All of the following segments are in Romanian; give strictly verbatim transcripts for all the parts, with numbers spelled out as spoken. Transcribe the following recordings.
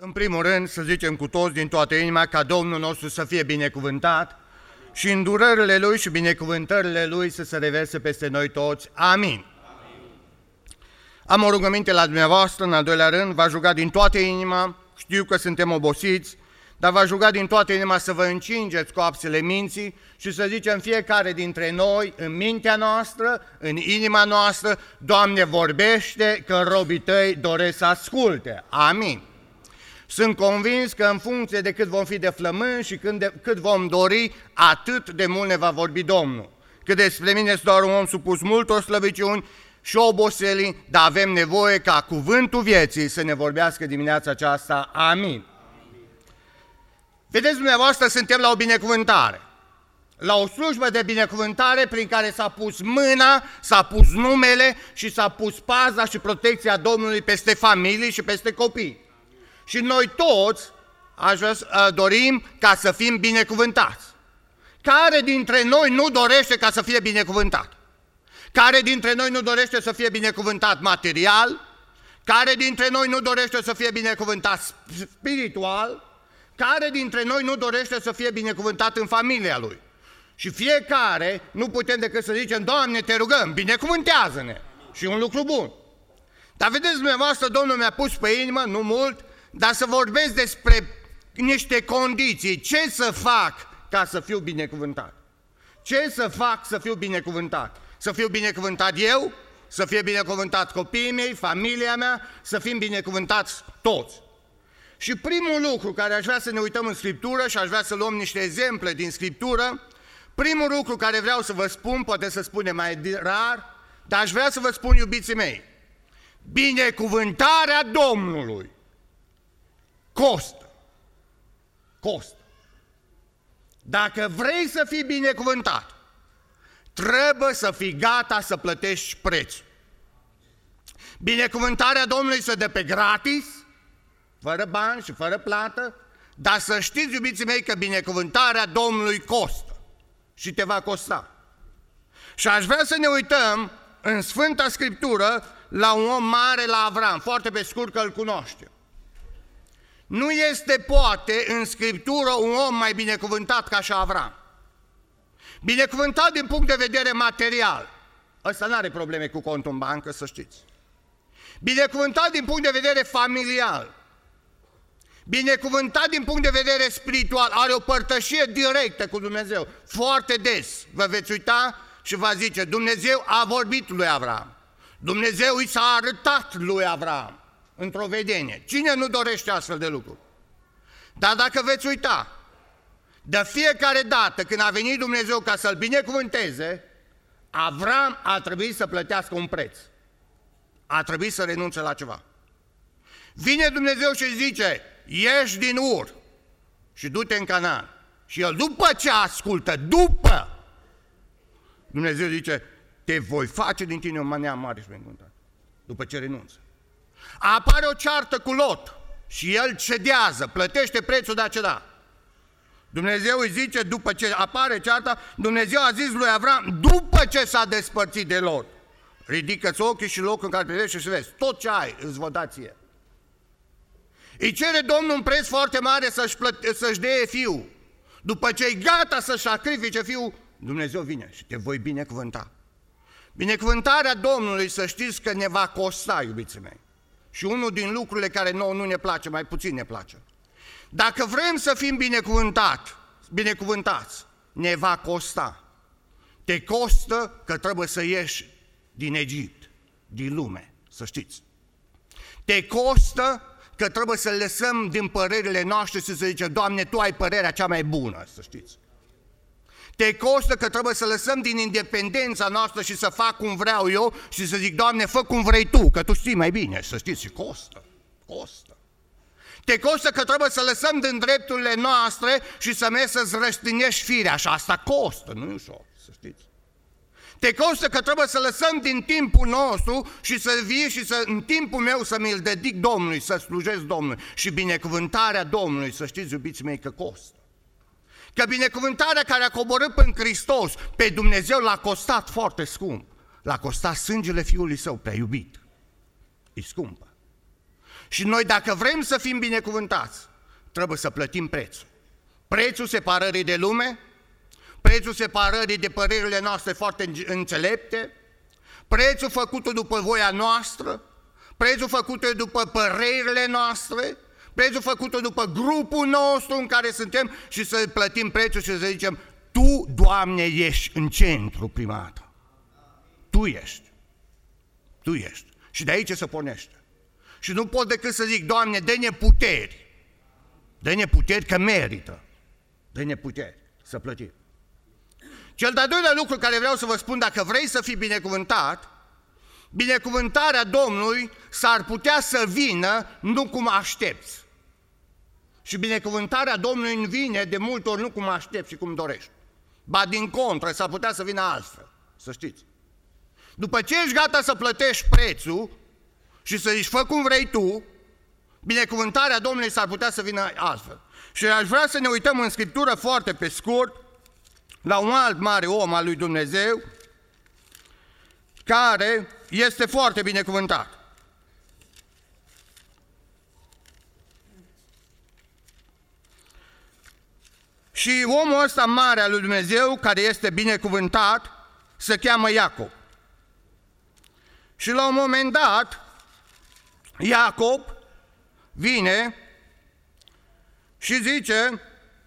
În primul rând, să zicem cu toți din toată inima ca Domnul nostru să fie binecuvântat și îndurările Lui și binecuvântările Lui să se reverse peste noi toți. Amin. Amin. Am o rugăminte la dumneavoastră, în al doilea rând, v-aș ruga din toată inima, știu că suntem obosiți, dar v-aș ruga din toată inima să vă încingeți coapsele minții și să zicem fiecare dintre noi, în mintea noastră, în inima noastră, Doamne, vorbește că robii Tăi doresc să asculte. Amin. Sunt convins că în funcție de cât vom fi de flămânzi și cât, de, cât vom dori, atât de mult ne va vorbi Domnul. Că despre mine sunt doar un om supus multor slăbiciuni și oboselii, dar avem nevoie ca cuvântul vieții să ne vorbească dimineața aceasta. Amin. Vedeți dumneavoastră, suntem la o binecuvântare. La o slujbă de binecuvântare prin care s-a pus mâna, s-a pus numele și s-a pus paza și protecția Domnului peste familii și peste copii. Și noi toți aș vrea, dorim ca să fim binecuvântați. Care dintre noi nu dorește ca să fie binecuvântat? Care dintre noi nu dorește să fie binecuvântat material? Care dintre noi nu dorește să fie binecuvântat spiritual? Care dintre noi nu dorește să fie binecuvântat în familia lui? Și fiecare nu putem decât să zicem, Doamne, te rugăm, binecuvântează-ne! Și un lucru bun. Dar vedeți dumneavoastră, Domnul mi-a pus pe inimă, nu mult, dar să vorbesc despre niște condiții. Ce să fac ca să fiu binecuvântat? Ce să fac să fiu binecuvântat? Să fiu binecuvântat eu? Să fie binecuvântat copiii mei, familia mea? Să fim binecuvântați toți? Și primul lucru care aș vrea să ne uităm în Scriptură și aș vrea să luăm niște exemple din Scriptură, primul lucru care vreau să vă spun, poate să spune mai rar, dar aș vrea să vă spun, iubiții mei, binecuvântarea Domnului costă. Costă. Dacă vrei să fii binecuvântat, trebuie să fii gata să plătești prețul. Binecuvântarea Domnului se dă pe gratis, fără bani și fără plată, dar să știți, iubiții mei, că binecuvântarea Domnului costă și te va costa. Și aș vrea să ne uităm în Sfânta Scriptură la un om mare, la Avram, foarte pe scurt că îl cunoaște. Nu este poate în Scriptură un om mai binecuvântat ca și Avram. Binecuvântat din punct de vedere material. Ăsta nu are probleme cu contul în bancă, să știți. Binecuvântat din punct de vedere familial. Binecuvântat din punct de vedere spiritual. Are o părtășie directă cu Dumnezeu. Foarte des vă veți uita și va zice, Dumnezeu a vorbit lui Avram. Dumnezeu i s-a arătat lui Avram într-o vedenie. Cine nu dorește astfel de lucruri? Dar dacă veți uita, de fiecare dată când a venit Dumnezeu ca să-l binecuvânteze, Avram a trebuit să plătească un preț. A trebuit să renunțe la ceva. Vine Dumnezeu și zice, ieși din Ur și du-te în Canaan. Și el după ce ascultă, după, Dumnezeu zice, te voi face din tine un neam mare și binecuvântat. După ce renunță. Apare o ceartă cu Lot și el cedează, plătește prețul de a ceda. Dumnezeu îi zice, după ce apare cearta, Dumnezeu a zis lui Avram, după ce s-a despărțit de Lot, ridică-ți ochii și locul în care privești și vezi, tot ce ai îți vă da ție. Îi cere Domnul un preț foarte mare să-și, plăte- să-și dea fiul. După ce e gata să-și sacrifice fiul, Dumnezeu vine și te voi binecuvânta. Binecuvântarea Domnului, să știți că ne va costa, iubiții mei. Și unul din lucrurile care nouă nu ne place, mai puțin ne place. Dacă vrem să fim binecuvântat, binecuvântați, ne va costa. Te costă că trebuie să ieși din Egipt, din lume, să știți. Te costă că trebuie să lăsăm din părerile noastre și să zicem, Doamne, Tu ai părerea cea mai bună, să știți. Te costă că trebuie să lăsăm din independența noastră și să fac cum vreau eu și să zic, Doamne, fă cum vrei Tu, că Tu știi mai bine, să știți, și costă, costă. Te costă că trebuie să lăsăm din drepturile noastre și să mergi să-ți răstinești firea și asta costă, nu e ușor, să știți. Te costă că trebuie să lăsăm din timpul nostru și să vii și să, în timpul meu să mi-l dedic Domnului, să slujesc Domnului. Și binecuvântarea Domnului, să știți, iubiții mei, că costă. Că binecuvântarea care a coborât în Hristos, pe Dumnezeu l-a costat foarte scump. L-a costat sângele Fiului Său prea iubit. E scumpă. Și noi, dacă vrem să fim binecuvântați, trebuie să plătim prețul. Prețul separării de lume, prețul separării de părerile noastre foarte înțelepte, prețul făcut după voia noastră, prețul făcut după părerile noastre, prețul făcut după grupul nostru în care suntem și să plătim prețul și să zicem: Tu, Doamne, ești în centru prima dată. Tu ești. Tu ești. Și de aici se pornește. Și nu pot decât să zic: Doamne, dă-ne puteri. Dă-ne puteri că merită. Dă-ne puteri să plătim. Cel de-al doilea lucru care vreau să vă spun, dacă vrei să fii binecuvântat, binecuvântarea Domnului s-ar putea să vină nu cum aștepți. Și binecuvântarea Domnului nu vine de multe ori nu cum aștepți și cum dorești. Ba din contră, s-ar putea să vină altfel, să știți. După ce ești gata să plătești prețul și să zici: fă cum vrei tu, binecuvântarea Domnului s-ar putea să vină altfel. Și aș vrea să ne uităm în Scriptură foarte pe scurt la un alt mare om al lui Dumnezeu care este foarte binecuvântat. Și omul ăsta mare al lui Dumnezeu, care este binecuvântat, se cheamă Iacob. Și la un moment dat, Iacob vine și zice,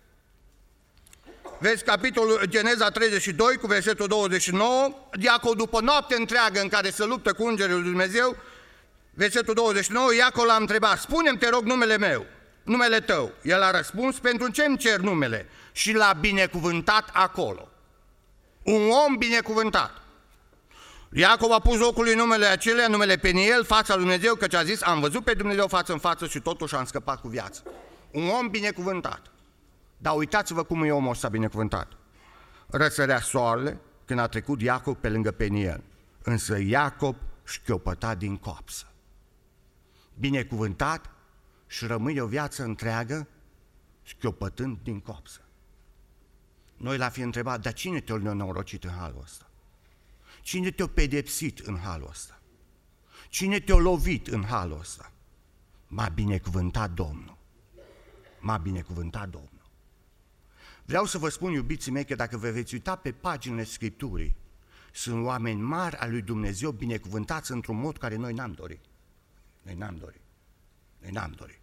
vezi capitolul Geneza treizeci și doi cu versetul douăzeci și nouă, Iacob după noapte întreagă în care se luptă cu îngerul lui Dumnezeu, versetul douăzeci și nouă, Iacob l-a întrebat: spune-mi, te rog, numele meu, numele tău. El a răspuns: pentru ce îmi cer numele? Și l-a binecuvântat acolo. Un om binecuvântat. Iacob a pus locului numele acelea, numele Peniel, fața lui Dumnezeu, căci a zis: am văzut pe Dumnezeu față în față și totuși am scăpat cu viață. Un om binecuvântat. Dar uitați-vă cum e omul ăsta binecuvântat. Răsărea soarele când a trecut Iacob pe lângă Peniel, însă Iacob șchiopăta din coapsă. Binecuvântat și rămâi o viață întreagă șchiopătând din coapsă. Noi l-a fi întrebat: dar cine te-a nenorocit în halul ăsta? Cine te-a pedepsit în halul ăsta? Cine te-a lovit în halul ăsta? M-a binecuvântat Domnul. M-a binecuvântat Domnul. Vreau să vă spun, iubiții mei, că dacă vă veți uita pe paginile Scripturii, sunt oameni mari al lui Dumnezeu binecuvântați într-un mod care noi n-am dorit. Noi n-am dorit. Noi n-am dorit.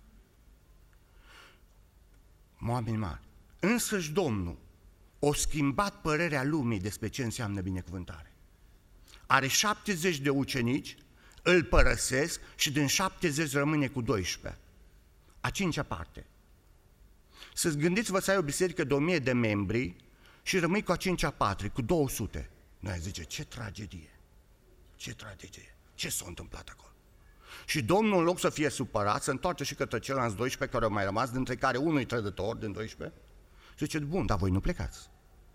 Oameni mari. Însăși Domnul a schimbat părerea lumii despre ce înseamnă binecuvântare. Are șaptezeci de ucenici, îl părăsesc și din șaptezeci rămâne cu doisprezece. A cincea parte. Să-ți gândiți-vă să ai o biserică de o mie de membri și rămâi cu a cincea parte, cu două sute. Noi zice: ce tragedie, ce tragedie, ce s-a întâmplat acolo? Și Domnul, în loc să fie supărat, se întoarce și către ceilalți doisprezece care au mai rămas, dintre care unul e trădător din doisprezece, și zice: bun, dar voi nu plecați.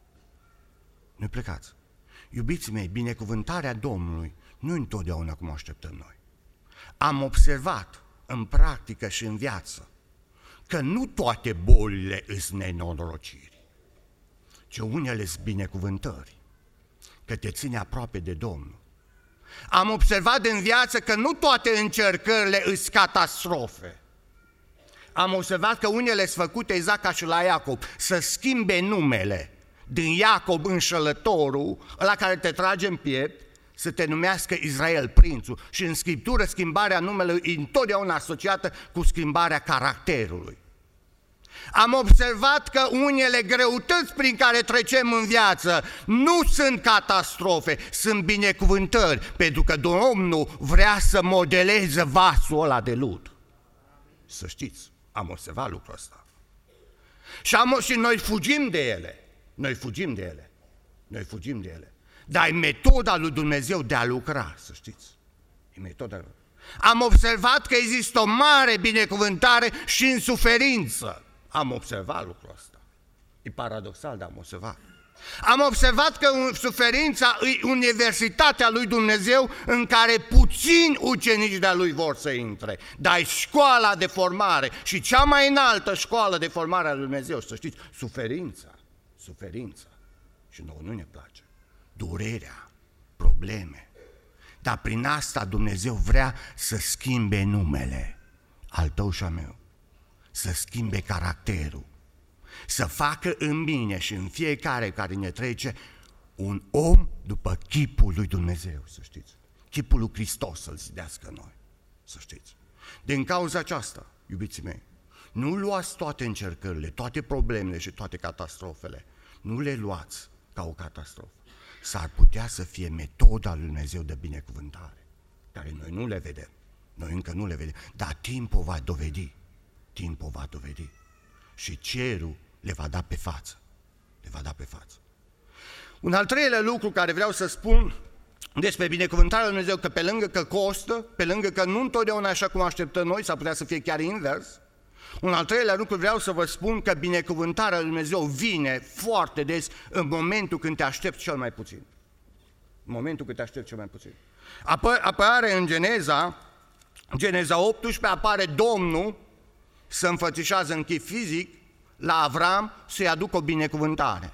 Nu plecați. Iubiții mei, binecuvântarea Domnului nu întotdeauna cum așteptăm noi. Am observat în practică și în viață că nu toate bolile îs nenorociri, ci unele sunt binecuvântări, că te ține aproape de Domnul. Am observat în viață că nu toate încercările îs catastrofe. Am observat că unele sunt făcute exact ca și la Iacob, să schimbe numele din Iacob înșelătorul, ăla care te trage în piept, să te numească Israel, prințul. Și în Scriptură schimbarea numelui e întotdeauna asociată cu schimbarea caracterului. Am observat că unele greutăți prin care trecem în viață nu sunt catastrofe, sunt binecuvântări, pentru că Domnul vrea să modeleze vasul ăla de lut. Să știți, am observat lucrul ăsta. Și, am, și noi fugim de ele, noi fugim de ele, noi fugim de ele. Dar e metoda lui Dumnezeu de a lucra, să știți. E metoda. Am observat că există o mare binecuvântare și în suferință. Am observat lucrul ăsta. E paradoxal, dar am observat. Am observat că suferința e universitatea lui Dumnezeu în care puțini ucenici de-a lui vor să intre. Dar e școala de formare și cea mai înaltă școală de formare a lui Dumnezeu, să știți, suferința. Suferința. Și nouă nu ne place. Durerea, probleme. Dar prin asta Dumnezeu vrea să schimbe numele. al tău și al meu, să schimbe caracterul, să facă în mine și în fiecare care ne trece un om după chipul lui Dumnezeu, să știți. Chipul lui Hristos să-l zidească în noi, să știți. Din cauza aceasta, iubiții mei, nu luați toate încercările, toate problemele și toate catastrofele, nu le luați ca o catastrofă. S-ar putea să fie metoda lui Dumnezeu de binecuvântare, care noi nu le vedem, noi încă nu le vedem, dar timpul va dovedi, timpul va dovedi și cerul le va da pe față, le va da pe față. Un al treilea lucru care vreau să spun despre binecuvântarea lui Dumnezeu, că pe lângă că costă, pe lângă că nu întotdeauna așa cum așteptăm noi, s-ar putea să fie chiar invers, un al treilea lucru vreau să vă spun că binecuvântarea lui Dumnezeu vine foarte des în momentul când te aștepți cel mai puțin. În momentul când te aștepți cel mai puțin. Apă, apare în Geneza, Geneza optsprezece, apare Domnul, se înfățișează în chip fizic la Avram să-i aducă o binecuvântare.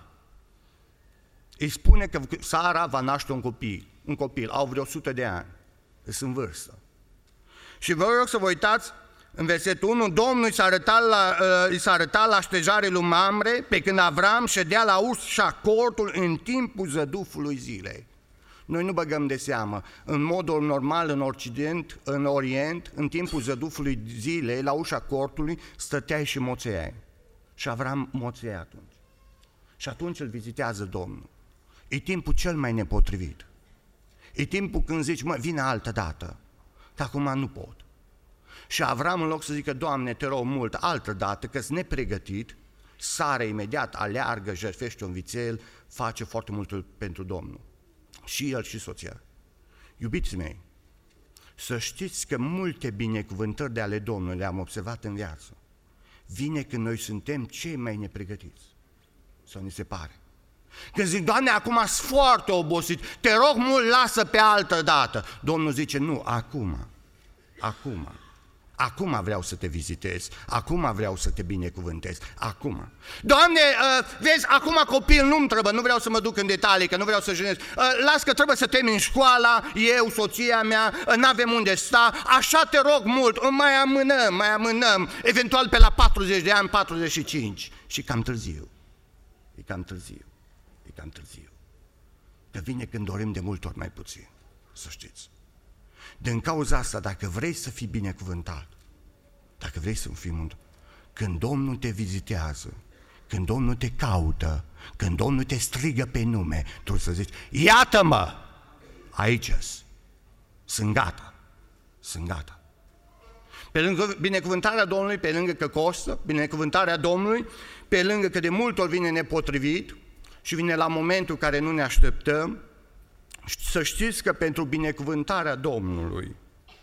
Îi spune că Sara va naște un copil, un copil, au vreo o sută de ani, sunt în vârstă. Și vă rog să vă uitați, în versetul unu, Domnul i s-a arătat la, uh, i s-a arătat la aștejare lui Mamre, pe când Avram ședea la ușa cortului în timpul zădufului zilei. Noi nu băgăm de seamă, în modul normal în Occident, în Orient, în timpul zădufului zilei, la ușa cortului, stăteai și moțeai. Și Avram moțea atunci. Și atunci îl vizitează Domnul. E timpul cel mai nepotrivit. E timpul când zici, mă, vine altă dată, dar acum nu pot. Și Avram, în loc să zică, Doamne, te rog mult, altă dată, că-s nepregătit, sare imediat, aleargă, jertfește un vițel, face foarte mult pentru Domnul. Și el și soția. Iubiții mei, să știți că multe binecuvântări de ale Domnului le-am observat în viață. Vine când noi suntem cei mai nepregătiți. Sau ni se pare. Când zic, Doamne, acum sunt foarte obosit, te rog mult, lasă pe altă dată. Domnul zice, nu, acum, acum, acum vreau să te vizitez, acum vreau să te binecuvântez, acum. Doamne, uh, vezi, acum copil nu-mi trebuie, nu vreau să mă duc în detalii, că nu vreau să jenez. Uh, las că trebuie să termin școala, eu, soția mea, uh, n-avem unde sta, așa te rog mult, uh, mai amânăm, mai amânăm, eventual pe la patruzeci de ani, patruzeci și cinci. Și cam târziu, e cam târziu. E cam târziu. Că vine când dorim de multe ori mai puțin, să știți. Din cauza asta, dacă vrei să fii binecuvântat, dacă vrei să fii mândru, când Domnul te vizitează, când Domnul te caută, când Domnul te strigă pe nume, tu să zici, iată-mă, aici sunt gata, sunt gata. Pe lângă binecuvântarea Domnului, pe lângă că costă, binecuvântarea Domnului, pe lângă că de multe ori vine nepotrivit, și vine la momentul care nu ne așteptăm, să știți că pentru binecuvântarea Domnului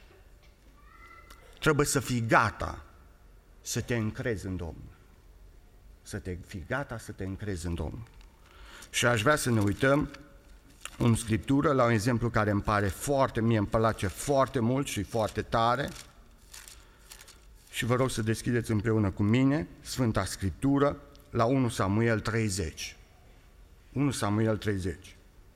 trebuie să fii gata să te încrezi în Domnul. Să te fii gata să te încrezi în Domnul. Și aș vrea să ne uităm în Scriptură la un exemplu care îmi pare foarte, mie îmi place foarte mult și foarte tare. Și vă rog să deschideți împreună cu mine Sfânta Scriptură la unu Samuel treizeci. unu Samuel treizeci.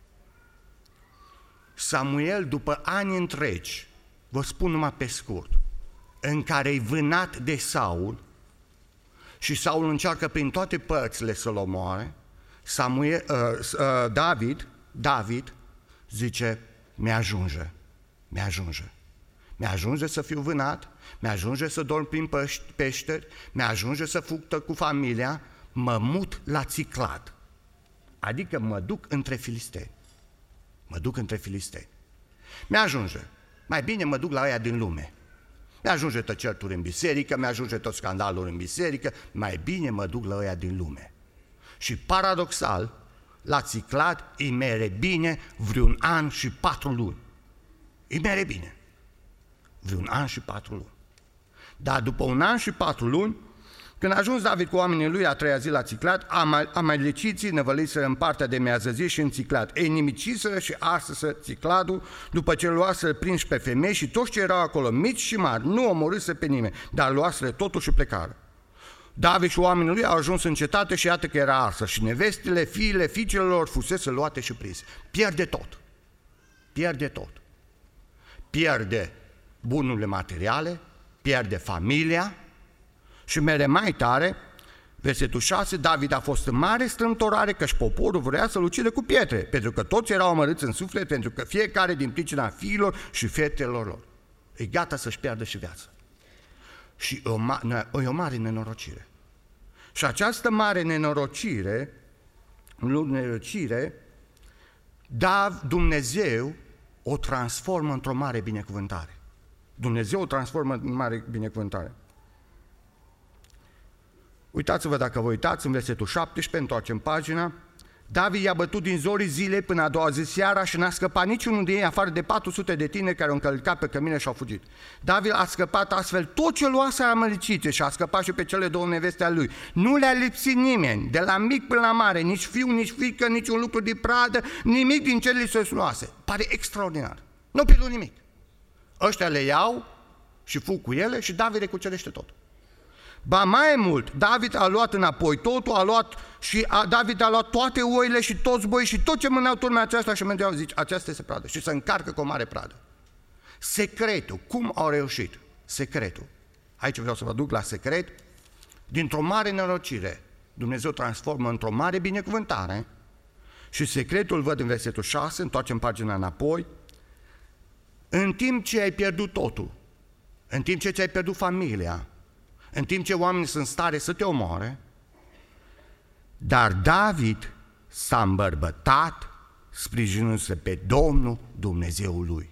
Samuel, după ani întregi, vă spun numai pe scurt, în care e vânat de Saul și Saul încearcă prin toate părțile să-l omoare, Samuel, uh, uh, David, David zice, mi-ajunge, mi-ajunge. Mi-ajunge să fiu vânat, mi-ajunge să dorm prin peșteri, mi-ajunge să fug cu familia, mă mut la Țiclad. Adică mă duc între filisteni. Mă duc între filisteni. Mi-ajunge. Mai bine mă duc la aia din lume. Mi-ajunge tot certuri în biserică, mi-ajunge tot scandalul în biserică, mai bine mă duc la aia din lume. Și paradoxal, la Țiclad îi mere bine vreun an și patru luni. Îi mere bine. Vreun an și patru luni. Dar după un an și patru luni, când a ajuns David cu oamenii lui a treia zi la Țiclad, amaleciții năvăliseră în partea de miază zi și în Țiclad. Ei nimiciseră și arseră Țicladul, după ce luaseră prinși pe femei și toți ce erau acolo, mici și mari, nu omorâse pe nimeni, dar luaseră totul și plecară. David și oamenii lui au ajuns în cetate și iată că era arsă și nevestele, fiile, fiicele lor fusese luate și prinse. Pierde tot. Pierde tot. Pierde bunurile materiale, pierde familia și mere mai tare, versetul șase, David a fost în mare strâmtorare căci poporul vrea să-l ucide cu pietre, pentru că toți erau amărâți în suflet, pentru că fiecare din pricina fiilor și fetelor lor e gata să-și piardă și viața. Și e o, ma- e o mare nenorocire. Și această mare nenorocire, nenorocire, da, Dumnezeu o transformă într-o mare binecuvântare. Dumnezeu o transformă în mare binecuvântare. Uitați-vă, dacă vă uitați, în versetul șaptesprezece, întoarcem pagina, David i-a bătut din zorii zilei până a doua zi seara și n-a scăpat niciunul din ei, afară de patru sute de tineri care au încălcat pe cămine și au fugit. David a scăpat astfel tot ce luase amaleciții și a scăpat și pe cele două neveste ale lui. Nu le-a lipsit nimeni, de la mic până la mare, nici fiu, nici fiică, nici un lucru de pradă, nimic din ce li se luase. Pare extraordinar. Nu pierdut nimic. Ăștia le iau și fug cu ele și David le cucerește tot. Ba mai mult, David a luat înapoi totul, a luat și a, David a luat toate oile și toți boi și tot ce mâneau turmea aceasta și mergeau, zice, aceasta este pradă. Și se încarcă cu o mare pradă. Secretul, cum au reușit? Secretul. Aici vreau să vă duc la secret. Dintr-o mare nenorocire, Dumnezeu transformă într-o mare binecuvântare și secretul văd în versetul șase, întoarcem pagina înapoi. În timp ce ai pierdut totul, în timp ce ți-ai pierdut familia, în timp ce oamenii sunt în stare să te omoare, dar David s-a îmbărbătat sprijinându-se pe Domnul Dumnezeul lui.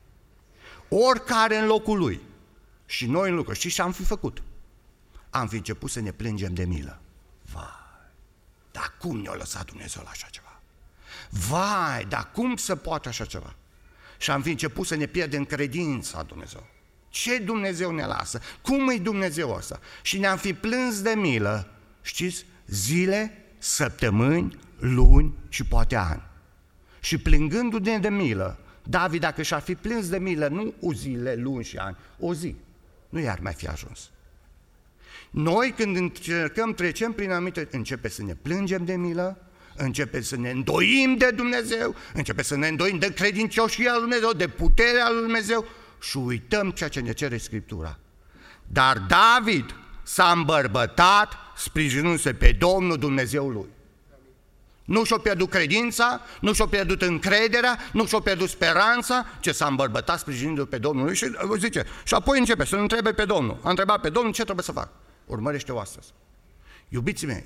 Oricare în locul lui și noi în locul, știți ce am fi făcut? Am fi început să ne plângem de milă. Vai, dar cum ne-a lăsat Dumnezeu la așa ceva? Vai, dar cum se poate așa ceva? Și am fi început să ne pierdem credința Dumnezeu. Ce Dumnezeu ne lasă? Cum e Dumnezeu ăsta? Și ne-am fi plâns de milă, știți, zile, săptămâni, luni și poate ani. Și plângându-ne de milă, David, dacă și-ar fi plâns de milă, nu o zile, luni și ani, o zi, nu i-ar mai fi ajuns. Noi, când încercăm, trecem prin anumite, începe să ne plângem de milă, începe să ne îndoim de Dumnezeu, începe să ne îndoim de credincioșia lui Dumnezeu, de puterea lui Dumnezeu, și uităm ceea ce ne cere Scriptura. Dar David s-a îmbărbătat sprijinându-se pe Domnul Dumnezeul lui. Nu și-a pierdut credința, nu și-a pierdut încrederea, nu și-a pierdut speranța, ce s-a îmbărbătat sprijinându-se pe Domnul lui și zice, și apoi începe să-L întrebe pe Domnul. A întrebat pe Domnul ce trebuie să fac. Urmărește-o astăzi. Iubiții mei,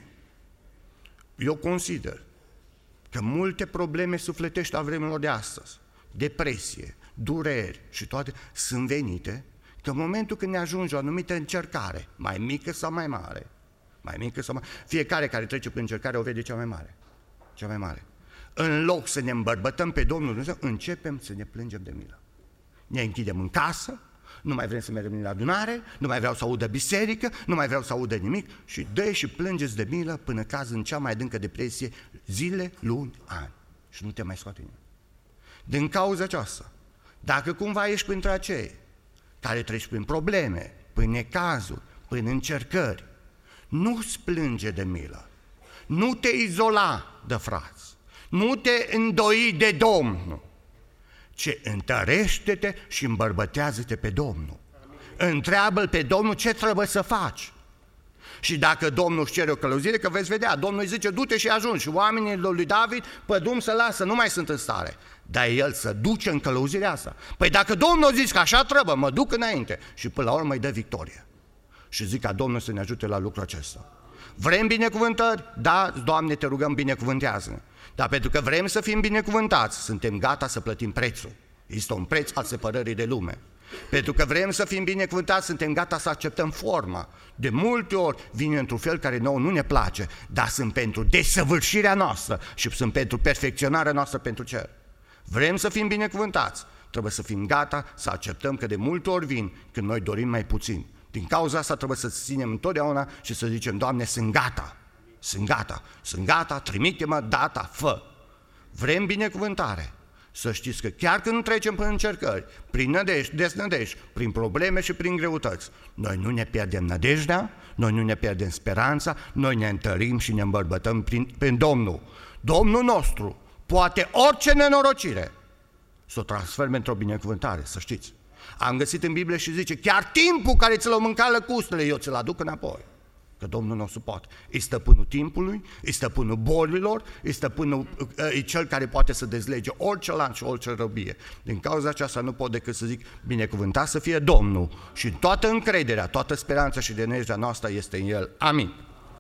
eu consider că multe probleme sufletești a vremurilor de astăzi, depresie, dureri și toate, sunt venite că în momentul când ne ajunge o anumită încercare, mai mică sau mai mare, mai mică sau mai... fiecare care trece prin încercare o vede cea mai mare, cea mai mare. În loc să ne îmbărbătăm pe Domnul Dumnezeu, începem să ne plângem de milă. Ne închidem în casă, nu mai vrem să mergem la adunare, nu mai vreau să audă biserică, nu mai vreau să audă nimic și dă și plângeți de milă până cazi în cea mai adâncă depresie, zile, luni, ani și nu te mai scoate nimeni. Din cauza aceasta, dacă cumva ești printre acei care treci prin probleme, prin necazuri, prin încercări, nu-ți plânge de milă, nu te izola de frați, nu te îndoi de Domnul, ci întărește-te și îmbărbătează-te pe Domnul. Întreabă-L pe Domnul ce trebuie să faci. Și dacă Domnul își cere o călăuzire, că veți vedea, Domnul îi zice, du-te și ajungi. Și oamenii lui David pe drum să lasă, nu mai sunt în stare. Dar el să duce în călăuzirea asta. Păi dacă Domnul zice că așa trebuie, mă duc înainte. Și până la urmă îi dă victorie. Și zic ca Domnul să ne ajute la lucrul acesta. Vrem binecuvântări? Da, Doamne, te rugăm, binecuvântează-ne. Dar pentru că vrem să fim binecuvântați, suntem gata să plătim prețul. Este un preț al separării de lume. Pentru că vrem să fim binecuvântați, suntem gata să acceptăm forma. De multe ori vine într-un fel care nouă nu ne place, dar sunt pentru desăvârșirea noastră și sunt pentru perfecționarea noastră pentru cer. Vrem să fim binecuvântați, trebuie să fim gata să acceptăm că de multe ori vin când noi dorim mai puțin. Din cauza asta trebuie să ținem întotdeauna și să zicem, Doamne, sunt gata, sunt gata, sunt gata, trimite-mă, data, fă. Vrem binecuvântare. Să știți că chiar când trecem prin încercări, prin nădejde, desnădejde, prin probleme și prin greutăți, noi nu ne pierdem nădejdea, noi nu ne pierdem speranța, noi ne întărim și ne îmbărbătăm prin, prin Domnul. Domnul nostru poate orice nenorocire să o transforme într-o binecuvântare, să știți. am găsit în Biblie și zice, chiar timpul care ți l-au mâncat lăcustele, eu ți-l aduc înapoi. Că Domnul nostru poate. E stăpânul timpului, e stăpânul bolilor, e stăpânul, e cel care poate să dezlege orice lanț și orice răbie. Din cauza aceasta nu pot decât să zic, binecuvântat să fie Domnul și toată încrederea, toată speranța și denejdea noastră este în El. Amin.